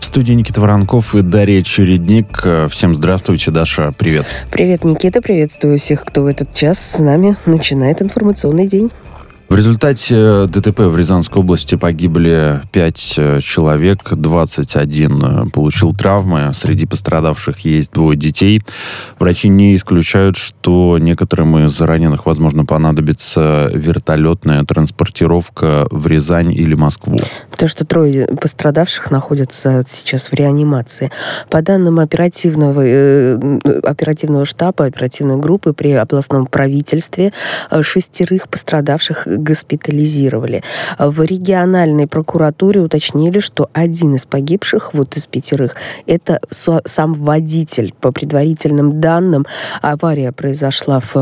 студии Никита Воронков и Дарья Чередник. Всем здравствуйте. Даша, привет. Привет, Никита. Приветствую всех, кто в этот час с нами начинает информационный день. В результате ДТП в Рязанской области погибли 5 человек, 21 получил травмы. Среди пострадавших есть 2 детей. Врачи не исключают, что некоторым из раненых, возможно, понадобится вертолетная транспортировка в Рязань или Москву. Потому что 3 пострадавших находятся сейчас в реанимации. По данным оперативного штаба, оперативной группы при областном правительстве, 6 пострадавших госпитализировали. В региональной прокуратуре уточнили, что один из погибших, из 5, это сам водитель. По предварительным данным, авария произошла в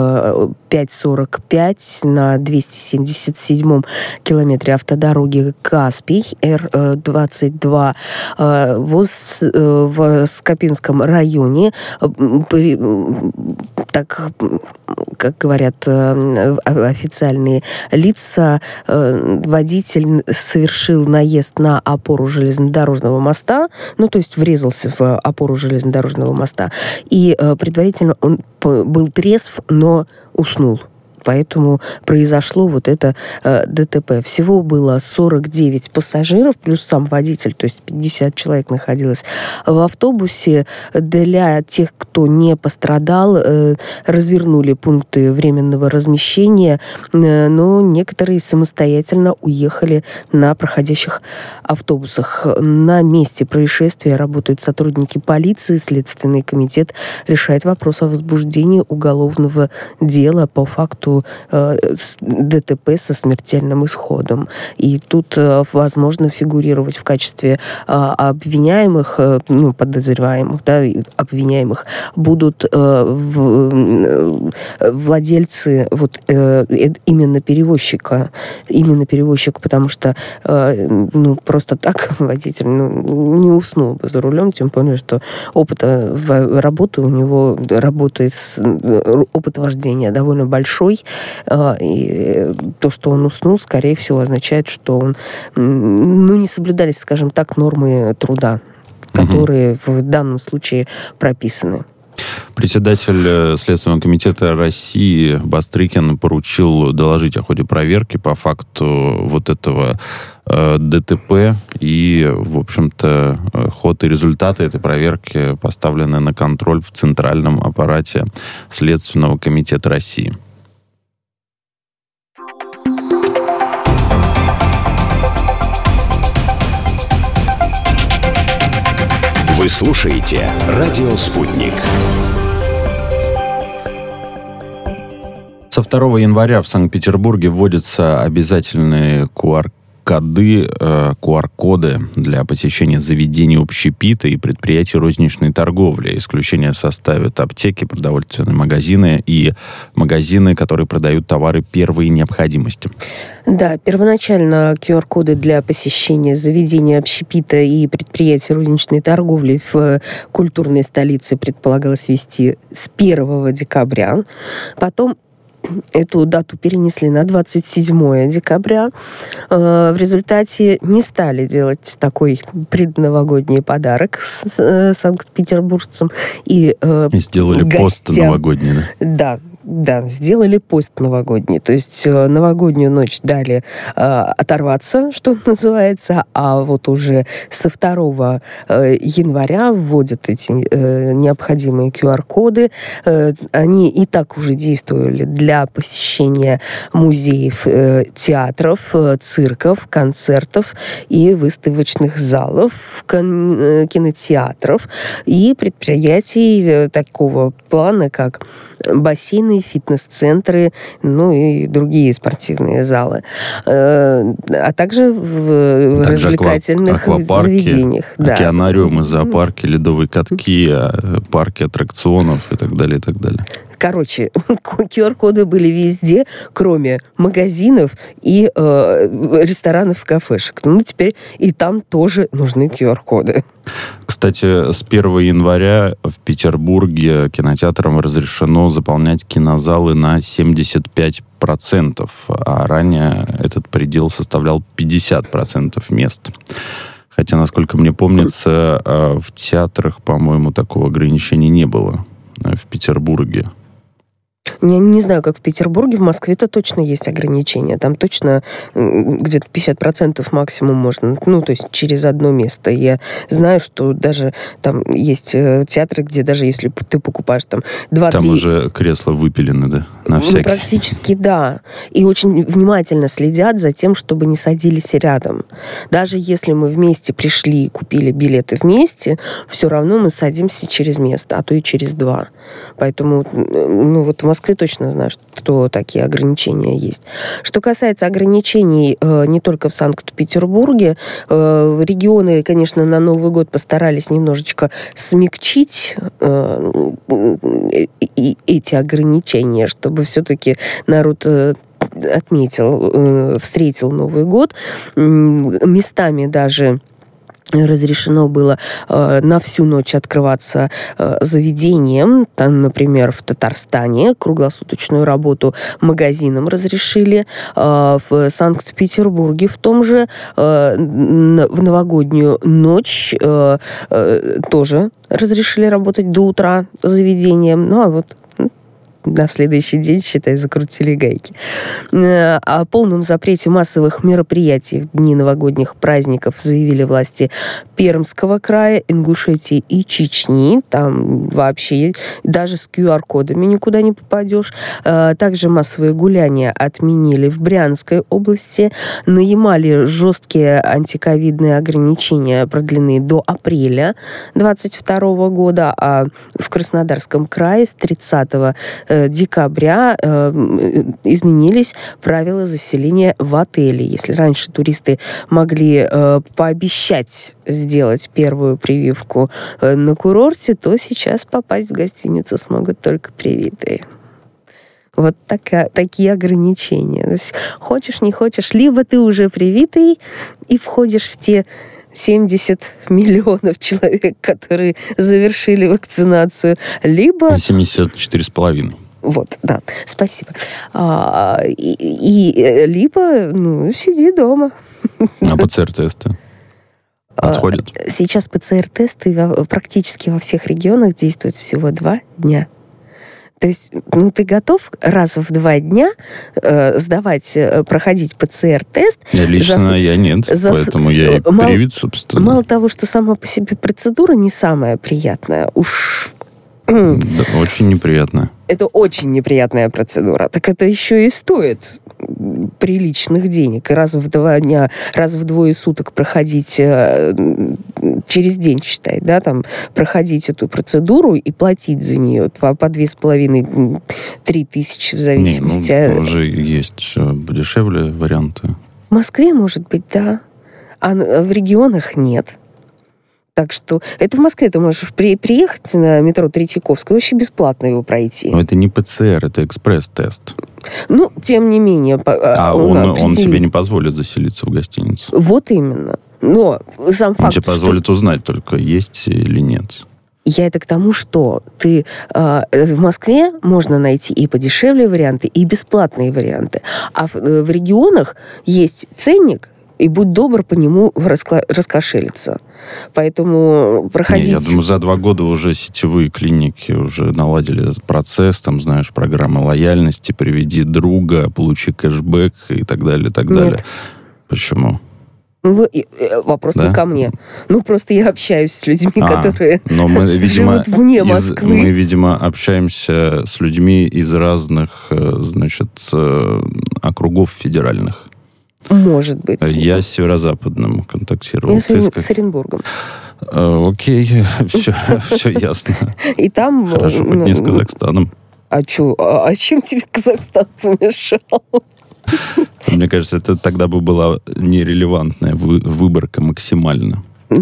5:45 на 277-м километре автодороги Каспий, Р-22, в Скопинском районе. Так, как говорят официальные лица, водитель совершил наезд на опору железнодорожного моста, то есть врезался в опору железнодорожного моста, и предварительно он был трезв, но уснул. Поэтому произошло это ДТП. Всего было 49 пассажиров, плюс сам водитель, то есть 50 человек находилось в автобусе. Для тех, кто не пострадал, развернули пункты временного размещения, но некоторые самостоятельно уехали на проходящих автобусах. На месте происшествия работают сотрудники полиции. Следственный комитет решает вопрос о возбуждении уголовного дела по факту ДТП со смертельным исходом. И тут возможно фигурировать в качестве обвиняемых, подозреваемых, обвиняемых, будут владельцы именно перевозчика, потому что просто так водитель не уснул бы за рулем, тем более, что опыта работы у него, опыт вождения довольно большой. И то, что он уснул, скорее всего, означает, что он, не соблюдались, скажем так, нормы труда, которые в данном случае прописаны. Председатель Следственного комитета России Бастрыкин поручил доложить о ходе проверки по факту этого ДТП. И, в общем-то, ход и результаты этой проверки поставлены на контроль в центральном аппарате Следственного комитета России. Вы слушаете «Радио Спутник». Со 2 января в Санкт-Петербурге вводятся обязательные QR-коды для посещения заведений общепита и предприятий розничной торговли. Исключение составят аптеки, продовольственные магазины и магазины, которые продают товары первой необходимости. Да, первоначально QR-коды для посещения заведений общепита и предприятий розничной торговли в культурной столице предполагалось ввести с 1 декабря. Потом эту дату перенесли на 27 декабря. В результате не стали делать такой предновогодний подарок санкт-петербуржцам и сделали пост новогодний, да? Да, сделали пост новогодний. То есть новогоднюю ночь дали оторваться, что называется, а уже со 2 января вводят эти необходимые QR-коды. Они и так уже действовали для посещения музеев, театров, цирков, концертов и выставочных залов, кинотеатров и предприятий такого плана, как бассейны, фитнес-центры, и другие спортивные залы. А также в развлекательных заведениях. Океанариумы, зоопарки, ледовые катки, парки аттракционов и так далее, и так далее. Короче, QR-коды были везде, кроме магазинов и ресторанов и кафешек. Теперь и там тоже нужны QR-коды. Кстати, с 1 января в Петербурге кинотеатрам разрешено заполнять кинозалы на 75%, а ранее этот предел составлял 50% мест. Хотя, насколько мне помнится, в театрах, по-моему, такого ограничения не было в Петербурге. Я не знаю, как в Петербурге, в Москве-то точно есть ограничения. Там точно где-то 50% максимум можно, ну, то есть через одно место. Я знаю, что даже там есть театры, где даже если ты покупаешь там 2-3... Там уже кресла выпилены, да? На всякий. Ну, практически, да. И очень внимательно следят за тем, чтобы не садились рядом. Даже если мы вместе пришли и купили билеты вместе, все равно мы садимся через место, а то и через 2. Поэтому, ну, вот в Москве точно знаю, что такие ограничения есть. Что касается ограничений не только в Санкт-Петербурге, регионы, конечно, на Новый год постарались немножечко смягчить эти ограничения, чтобы все-таки народ встретил Новый год. Местами даже разрешено было на всю ночь открываться заведением. Там, например, в Татарстане круглосуточную работу магазинам разрешили. В Санкт-Петербурге в том же в новогоднюю ночь тоже разрешили работать до утра заведением. Ну, а вот на следующий день, считай, закрутили гайки. О полном запрете массовых мероприятий в дни новогодних праздников заявили власти Пермского края, Ингушетии и Чечни. Там вообще даже с QR-кодами никуда не попадешь. Также массовые гуляния отменили в Брянской области. На Ямале жесткие антиковидные ограничения продлены до апреля 2022 года, а в Краснодарском крае с 30 декабря изменились правила заселения в отеле. Если раньше туристы могли пообещать сделать первую прививку на курорте, то сейчас попасть в гостиницу смогут только привитые. Вот такие ограничения. То есть, хочешь, не хочешь, либо ты уже привитый и входишь в те 70 миллионов человек, которые завершили вакцинацию, либо... 74,5. Вот, да, спасибо. Либо, сиди дома. А ПЦР-тесты подходят? Сейчас ПЦР-тесты практически во всех регионах действуют всего 2 дня. То есть, ты готов раз в 2 дня проходить ПЦР-тест? Лично я нет, поэтому я и привит, собственно. Мало того, что сама по себе процедура не самая приятная, Да, очень неприятно. Это очень неприятная процедура. Так это еще и стоит приличных денег. И раз в 2 дня, раз в 2 суток проходить через день, считай, да, там, проходить эту процедуру и платить за нее по 2,5-3 тысячи в зависимости. Уже есть подешевле варианты. В Москве, может быть, да. А в регионах нет. Так что это в Москве ты можешь приехать на метро Третьяковская, вообще бесплатно его пройти. Но это не ПЦР, это экспресс-тест. Тем не менее... он тебе не позволит заселиться в гостиницу. Вот именно. Но сам факт, он тебе позволит узнать только, есть или нет. Я это к тому, что в Москве можно найти и подешевле варианты, и бесплатные варианты. А в регионах есть ценник, и будь добр по нему раскошелиться. Поэтому проходить... Я думаю, за 2 года уже сетевые клиники уже наладили этот процесс, там, знаешь, программы лояльности, приведи друга, получи кэшбэк и так далее, и так далее. Нет. Почему? Вопрос не ко мне. Просто я общаюсь с людьми, которые живут вне Москвы. Мы, видимо, общаемся с людьми из разных, округов федеральных. Может быть. Я с северо-западным контактировал. Я с Оренбургом. Окей, все ясно. И там... Хорошо, хоть не с Казахстаном. А чем тебе Казахстан помешал? Мне кажется, это тогда бы была нерелевантная выборка максимально.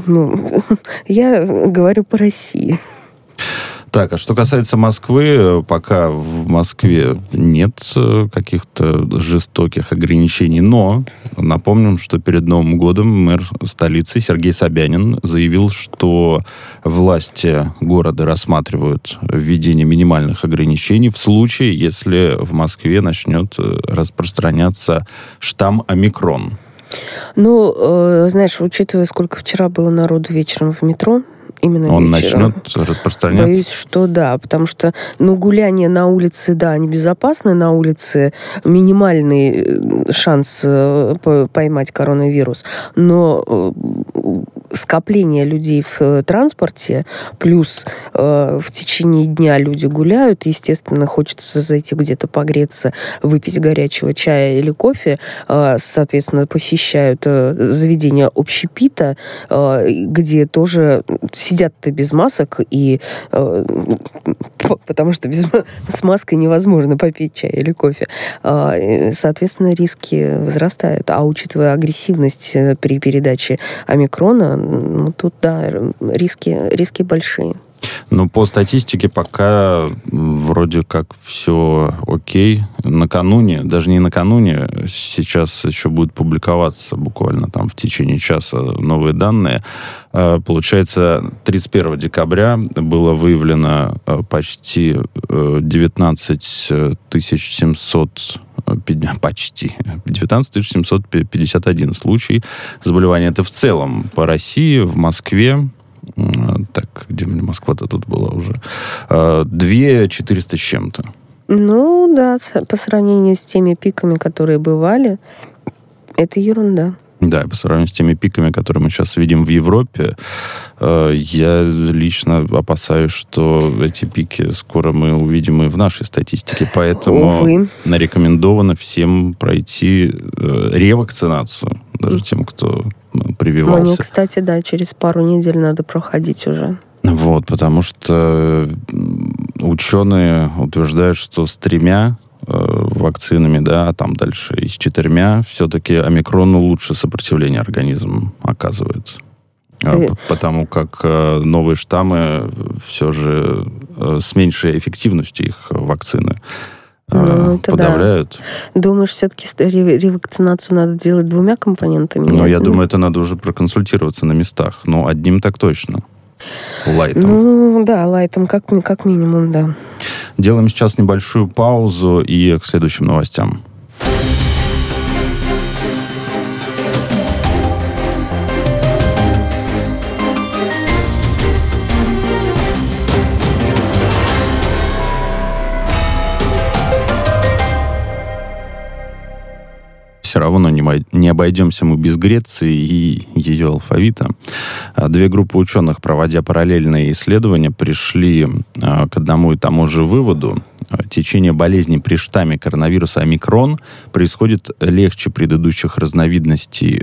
Я говорю по России. Так, а что касается Москвы, пока в Москве нет каких-то жестоких ограничений, но напомним, что перед Новым годом мэр столицы Сергей Собянин заявил, что власти города рассматривают введение минимальных ограничений в случае, если в Москве начнет распространяться штамм омикрон. Ну, знаешь, учитывая, сколько вчера было народу вечером в метро, именно он вечером, начнет распространяться? Боюсь, что да, потому что, гуляние на улице, да, небезопасно, на улице минимальный шанс поймать коронавирус, но скопление людей в транспорте, плюс в течение дня люди гуляют, естественно, хочется зайти где-то погреться, выпить горячего чая или кофе, соответственно, посещают заведения общепита, где тоже сидят-то без масок, и потому что с маской невозможно попить чай или кофе. Соответственно, риски возрастают. А учитывая агрессивность при передаче омикрона, тут, да, риски большие. Ну, по статистике пока вроде как все окей. Накануне, даже не накануне, сейчас еще будет публиковаться буквально там в течение часа новые данные. Получается, 31 декабря было выявлено почти 19 700 почти 19 751 случай заболевания. Это в целом по России, в Москве. Так, где мне Москва-то тут была уже? 2400 с чем-то. Ну, да, по сравнению с теми пиками, которые бывали, это ерунда. Да, по сравнению с теми пиками, которые мы сейчас видим в Европе, я лично опасаюсь, что эти пики скоро мы увидим и в нашей статистике. Поэтому рекомендовано всем пройти ревакцинацию, даже тем, кто прививался. Мне, кстати, да, через пару недель надо проходить уже. Вот, потому что ученые утверждают, что с 3 вакцинами, да, а там дальше и с 4, все-таки омикрону лучше сопротивление организм оказывает. Потому как новые штаммы все же с меньшей эффективностью их вакцины подавляют. Да. Думаешь, все-таки ревакцинацию надо делать 2 компонентами? Ну, я думаю, это надо уже проконсультироваться на местах. Но одним так точно. Лайтом. Ну, да, лайтом как минимум, да. Делаем сейчас небольшую паузу и к следующим новостям. Все равно не обойдемся мы без Греции и ее алфавита. 2 группы ученых, проводя параллельные исследования, пришли к одному и тому же выводу. Течение болезни при штамме коронавируса омикрон происходит легче предыдущих разновидностей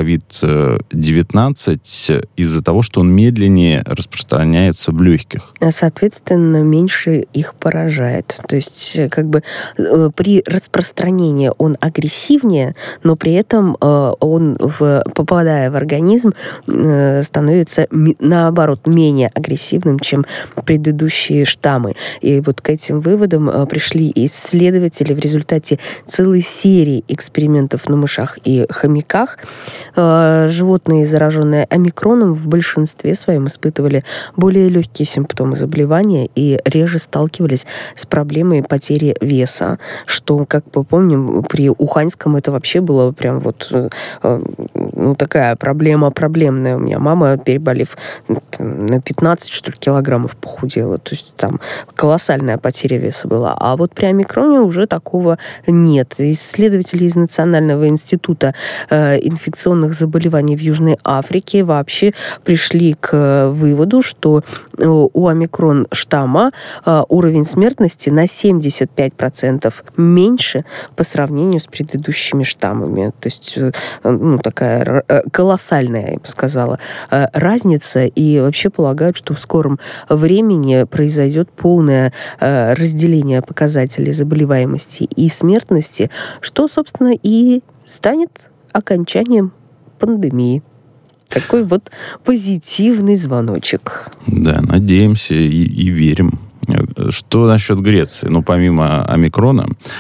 COVID-19 из-за того, что он медленнее распространяется в легких. Соответственно, меньше их поражает. То есть, как бы при распространении он агрессивнее, но при этом он, попадая в организм, становится, наоборот, менее агрессивным, чем предыдущие штаммы. И вот к этим выводам пришли исследователи в результате целой серии экспериментов на мышах и хомяках. Животные, зараженные омикроном, в большинстве своем испытывали более легкие симптомы заболевания и реже сталкивались с проблемой потери веса, что, как мы помним, при Уханьском это вообще было прям вот такая проблемная. У меня мама, переболев на 15, что ли, килограммов, похудела. То есть там колоссальная потеря веса была. А вот при омикроне уже такого нет. Исследователи из Национального института инфекционных заболеваний в Южной Африке вообще пришли к выводу, что у омикрон штамма уровень смертности на 75% меньше по сравнению с предыдущими штаммами. То есть такая колоссальная, я бы сказала, разница. И вообще полагают, что в скором времени произойдет полное разделение показателей заболеваемости и смертности, что, собственно, и станет окончанием пандемии. Такой вот позитивный звоночек. Да, надеемся и верим. Что насчет Греции? Ну, помимо омикрона,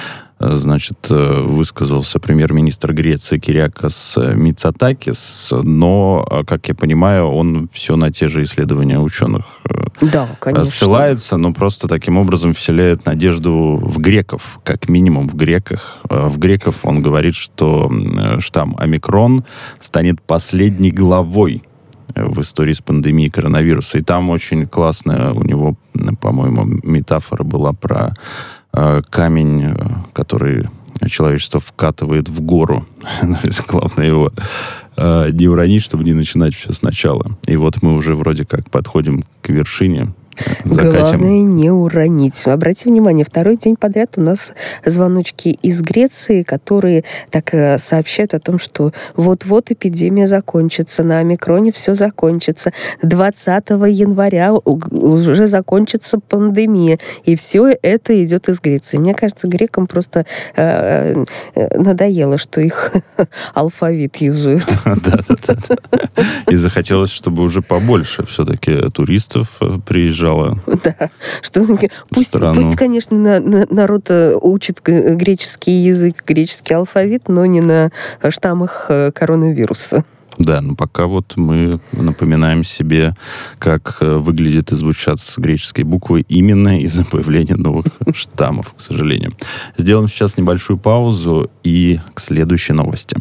значит, высказался премьер-министр Греции Кириакос Мицотакис, но, как я понимаю, он все на те же исследования ученых ссылается, но просто таким образом вселяет надежду в греков, как минимум в греках. В греков он говорит, что штамм омикрон станет последней главой в истории с пандемией коронавируса. И там очень классная у него, по-моему, метафора была про камень, который человечество вкатывает в гору. Главное его не уронить, чтобы не начинать все сначала. И вот мы уже вроде как подходим к вершине. Главное не уронить. Обратите внимание, второй день подряд у нас звоночки из Греции, которые так сообщают о том, что вот-вот эпидемия закончится, на омикроне все закончится. 20 января уже закончится пандемия. И все это идет из Греции. Мне кажется, грекам просто надоело, что их алфавит юзают. Да. И захотелось, чтобы уже побольше все-таки туристов приезжало. Да, что пусть, конечно, народ учит греческий язык, греческий алфавит, но не на штаммах коронавируса. Да, но пока вот мы напоминаем себе, как выглядит и звучат греческие буквы именно из-за появления новых штаммов, к сожалению. Сделаем сейчас небольшую паузу и к следующей новости.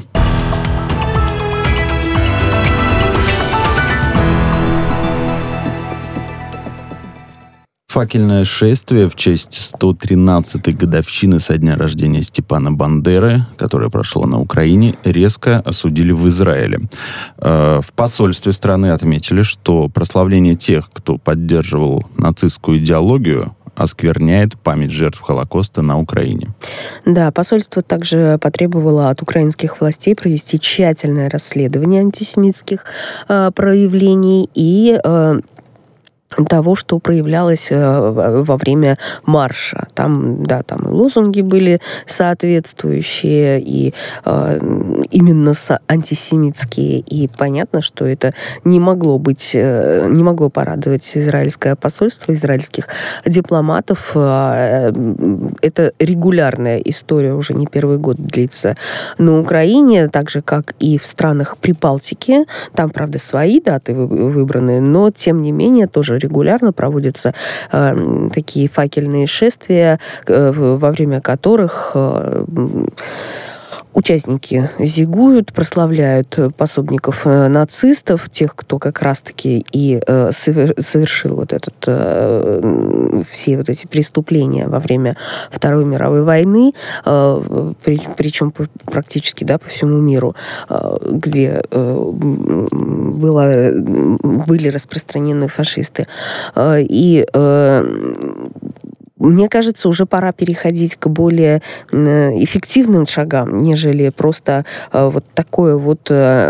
Факельное шествие в честь 113-й годовщины со дня рождения Степана Бандеры, которое прошло на Украине, резко осудили в Израиле. В посольстве страны отметили, что прославление тех, кто поддерживал нацистскую идеологию, оскверняет память жертв Холокоста на Украине. Да, посольство также потребовало от украинских властей провести тщательное расследование антисемитских проявлений и того, что проявлялось во время марша. Там и лозунги были соответствующие, и именно антисемитские. И понятно, что это не могло порадовать израильское посольство, израильских дипломатов. Это регулярная история, уже не первый год длится на Украине, так же, как и в странах Прибалтики. Там, правда, свои даты выбраны, но, тем не менее, тоже регулярно проводятся такие факельные шествия, во время которых участники зигуют, прославляют пособников нацистов, тех, кто как раз-таки и совершил все вот эти преступления во время Второй мировой войны, причем практически по всему миру, где были распространены фашисты. И мне кажется, уже пора переходить к более эффективным шагам, нежели просто вот такое вот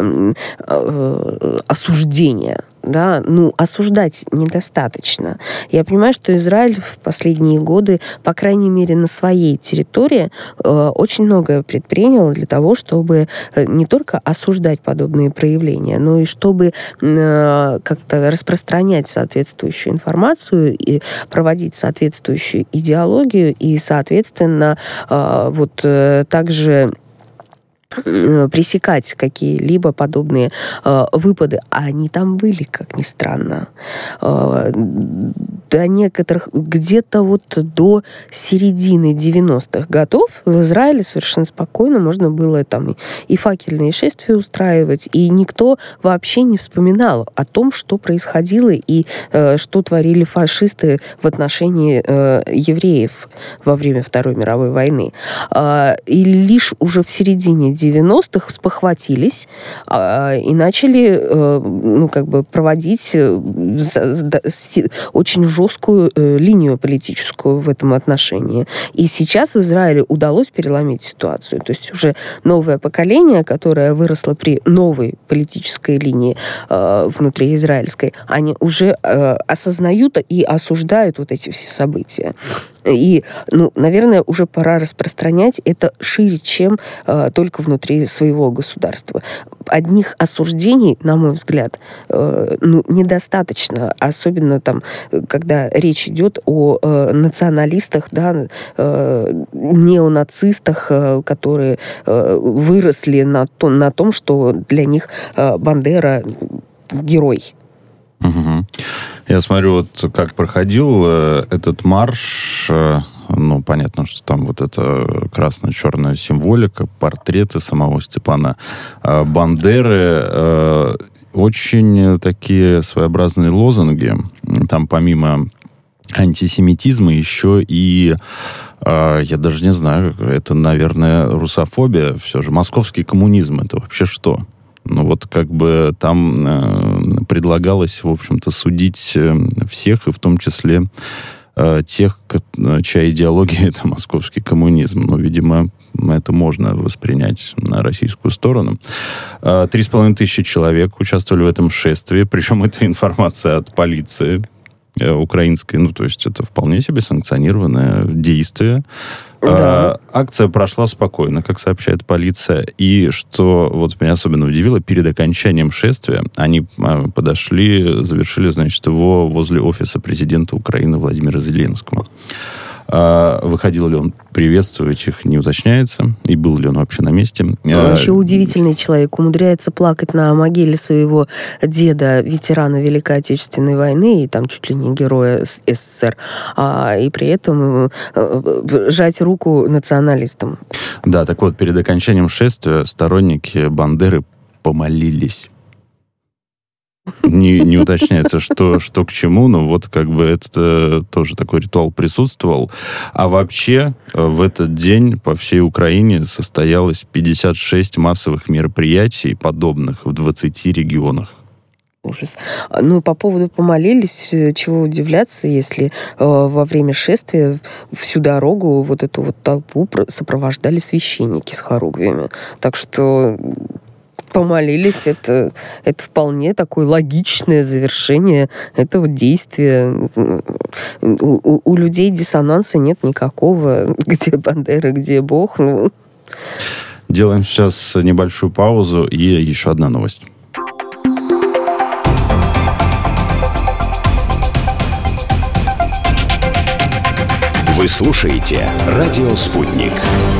осуждение. Да, осуждать недостаточно. Я понимаю, что Израиль в последние годы, по крайней мере, на своей территории очень многое предпринял для того, чтобы не только осуждать подобные проявления, но и чтобы как-то распространять соответствующую информацию и проводить соответствующую идеологию и, соответственно, также пресекать какие-либо подобные выпады. А они там были, как ни странно. До некоторых, где-то до середины 90-х годов в Израиле совершенно спокойно можно было там и факельные шествия устраивать, и никто вообще не вспоминал о том, что происходило и что творили фашисты в отношении евреев во время Второй мировой войны. И лишь уже в середине 90-х спохватились и начали проводить очень жесткую линию политическую в этом отношении. И сейчас в Израиле удалось переломить ситуацию. То есть уже новое поколение, которое выросло при новой политической линии внутриизраильской, они уже осознают и осуждают вот эти все события. И, наверное, уже пора распространять это шире, чем только внутри своего государства. Одних осуждений, на мой взгляд, недостаточно, особенно там, когда речь идет о националистах, да, неонацистах, которые выросли на том, что для них Бандера герой. Угу. Я смотрю, вот как проходил этот марш, понятно, что там вот эта красно-черная символика, портреты самого Степана Бандеры, очень такие своеобразные лозунги. Там помимо антисемитизма еще и, я даже не знаю, это, наверное, русофобия, все же. Московский коммунизм, это вообще что? Там предлагалось, в общем-то, судить всех, и в том числе тех, чья идеология — это московский коммунизм. Видимо, это можно воспринять на российскую сторону. 3500 человек участвовали в этом шествии, причем это информация от полиции украинской, то есть это вполне себе санкционированное действие. Да. Акция прошла спокойно, как сообщает полиция. И что вот меня особенно удивило, перед окончанием шествия они завершили, его возле офиса президента Украины Владимира Зеленского. Выходил ли он приветствовать их, не уточняется. И был ли он вообще на месте. Он еще удивительный человек. Умудряется плакать на могиле своего деда, ветерана Великой Отечественной войны, и там чуть ли не героя СССР, и при этом жать руку националистам. Да, так вот, перед окончанием шествия сторонники Бандеры помолились. Не уточняется, что к чему, но это тоже такой ритуал присутствовал. А вообще в этот день по всей Украине состоялось 56 массовых мероприятий, подобных в 20 регионах. Ужас. По поводу помолились, чего удивляться, если во время шествия всю дорогу вот эту вот толпу сопровождали священники с хоругвями. Так что помолились, это вполне такое логичное завершение этого действия. У людей диссонанса нет никакого. Где Бандера, где Бог. Делаем сейчас небольшую паузу и еще одна новость. Вы слушаете «Радио Спутник».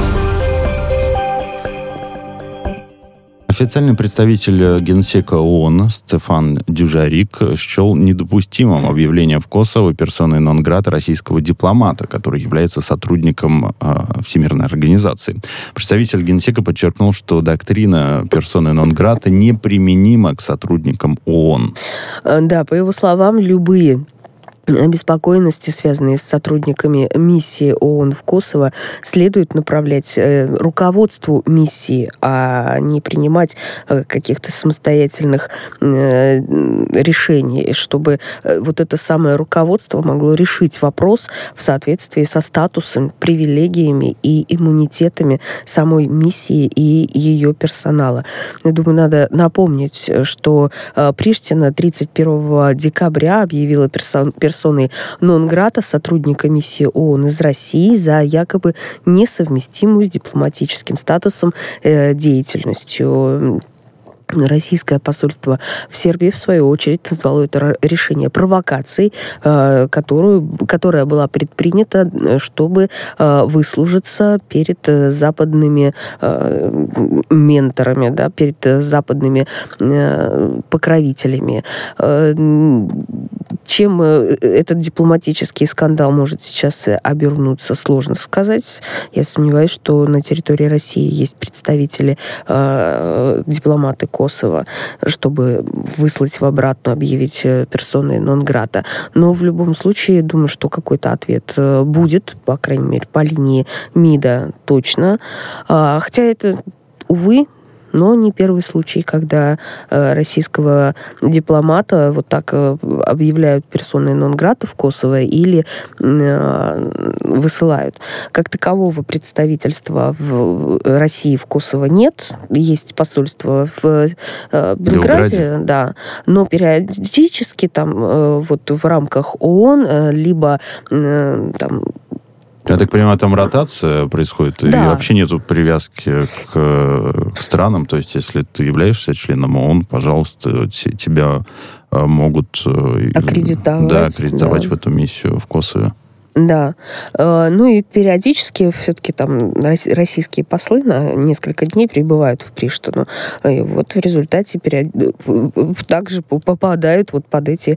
Официальный представитель Генсека ООН Стефан Дюжарик счел недопустимым объявление в Косово персоной нон-грата российского дипломата, который является сотрудником Всемирной организации. Представитель Генсека подчеркнул, что доктрина персоны нон-грата неприменима к сотрудникам ООН. Да, по его словам, любые обеспокоенности, связанные с сотрудниками миссии ООН в Косово, следует направлять руководству миссии, а не принимать каких-то самостоятельных решений, чтобы вот это самое руководство могло решить вопрос в соответствии со статусом, привилегиями и иммунитетами самой миссии и ее персонала. Я думаю, надо напомнить, что Приштина 31 декабря объявила персоной нон-грата сотрудника миссии ООН из России за якобы несовместимую с дипломатическим статусом деятельностью. Российское посольство в Сербии, в свою очередь, назвало это решение провокацией, которая была предпринята, чтобы выслужиться перед западными менторами, да, перед западными покровителями. Чем этот дипломатический скандал может сейчас обернуться, сложно сказать. Я сомневаюсь, что на территории России есть представители, дипломаты Косово, чтобы выслать в обратно, объявить персоной нон-грата. Но в любом случае, думаю, что какой-то ответ будет, по крайней мере, по линии МИДа точно. Хотя это, увы, но не первый случай, когда российского дипломата вот так объявляют персоной нон-грата в Косово или высылают. Как такового представительства в России в Косово нет. Есть посольство в Белграде, да. Но периодически там вот в рамках ООН либо там Я так понимаю, там ротация происходит, Да. и вообще нету привязки к странам. То есть, если ты являешься членом ООН, пожалуйста, тебя могут аккредитовать в эту миссию в Косово. Да. Ну и периодически все-таки там российские послы на несколько дней прибывают в Приштину. И вот в результате также попадают вот под эти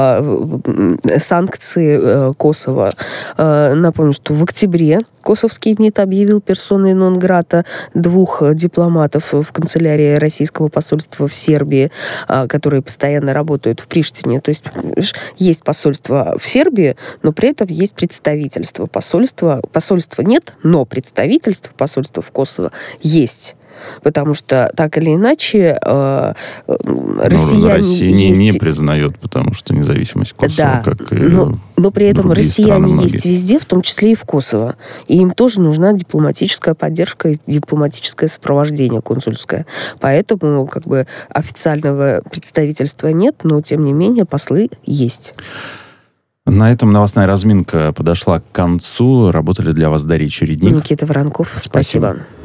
санкции Косово. Напомню, что в октябре косовский МИД объявил персоной нон-грата 2 дипломатов в канцелярии российского посольства в Сербии, которые постоянно работают в Приштине. То есть посольство в Сербии, но при этом есть представительство посольства. Посольства нет, но представительство посольства в Косово есть. Потому что, так или иначе, россияне Россия не признает, потому что независимость Косово, да, как и но при этом россияне есть многие. везде, в том числе и в Косово. И им тоже нужна дипломатическая поддержка и дипломатическое сопровождение консульское. Поэтому как бы официального представительства нет, но тем не менее послы есть. На этом новостная разминка подошла к концу. Работали для вас Дарья Чередник. Никита Воронков, спасибо.